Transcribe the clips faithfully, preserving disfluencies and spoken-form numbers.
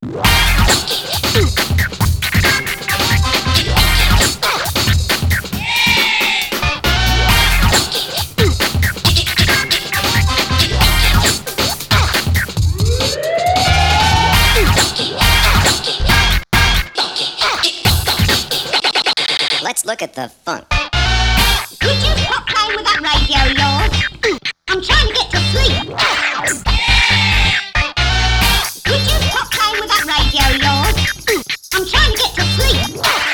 Let's look at the funk. Would you stop playing with that radio of yours? I'm trying to get to sleep. Would you stop playing with that radio of yours? I'm trying to get to sleep.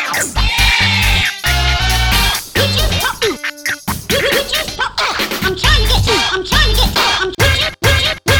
Would you stop? Would, would you stop? I'm trying to get to. I'm trying to get to. I'm. Would you? Would you? Would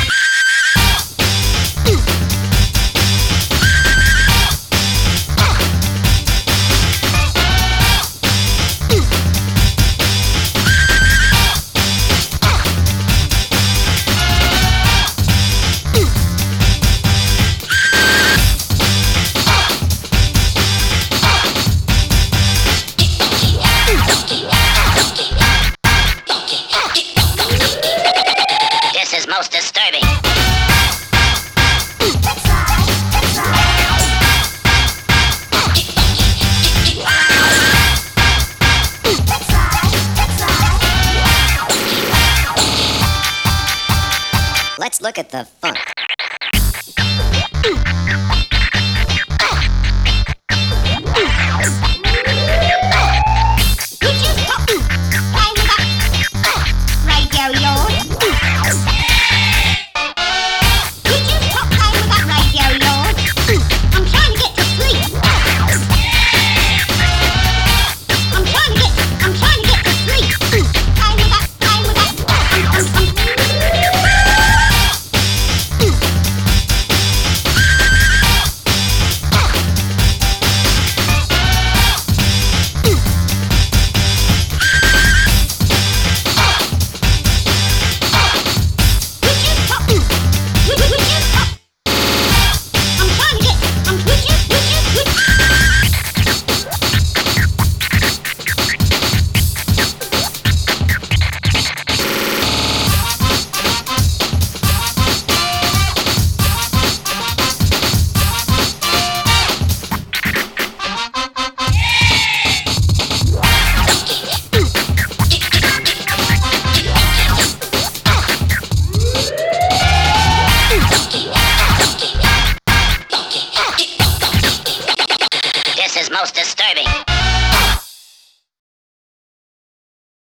This is most disturbing. Let's look at the funk.